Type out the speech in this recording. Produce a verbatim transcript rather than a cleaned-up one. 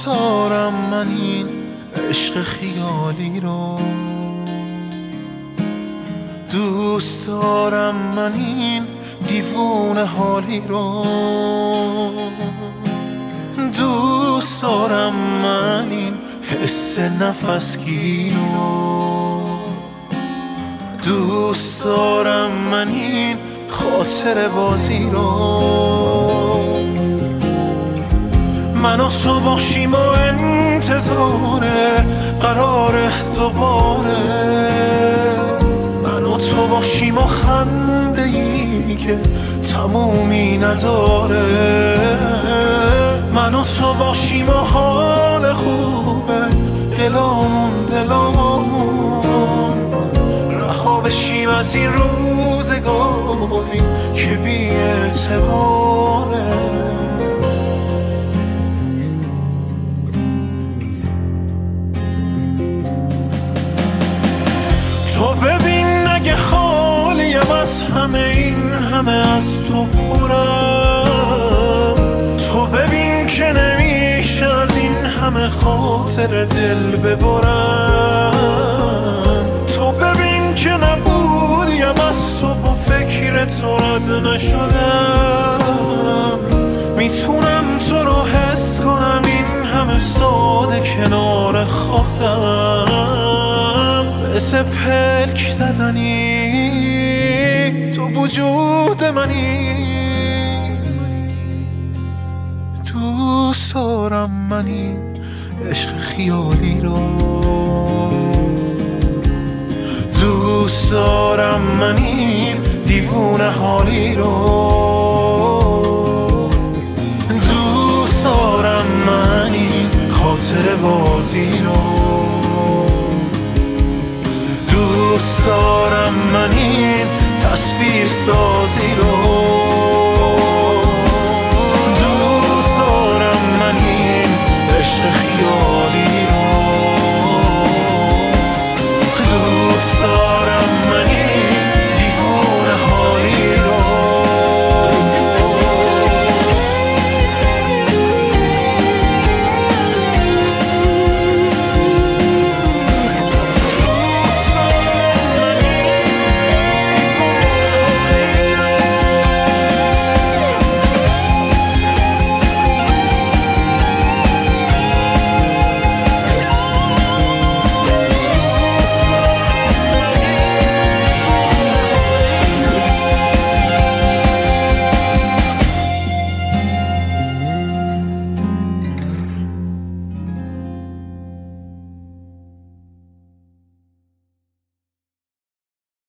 دوست دارم من این عشق خیالی رو، دوست دارم من این دیوونه حالی رو، دوست دارم من این حس نفسگیر رو، دوست دارم من این خاطر بازی رو. من و تو باشیم و انتظار قرار دوباره، من و تو باشیم و خنده ای که تمومی نداره، من و تو باشیم و حال خوبه دلامون دلامون، رها بشیم از این روزگاری که بی اعتباره. تو ببین اگه خالیم از همه این همه از تو پرم، تو ببین که نمیشه از این همه خاطر دل ببرم، تو ببین که نبودیم از تو و فکر تو رد نشدم، میتونم تو رو حس کنم این همه ساده کنار خودم، مثل پلک زدنی تو وجود منی. دوست دارم من این عشق خیالی رو، دوست دارم من این دیوونه حالی رو، دوست دارم من این خاطر بازی رو، دوست دارم من این تصویر سازی رو.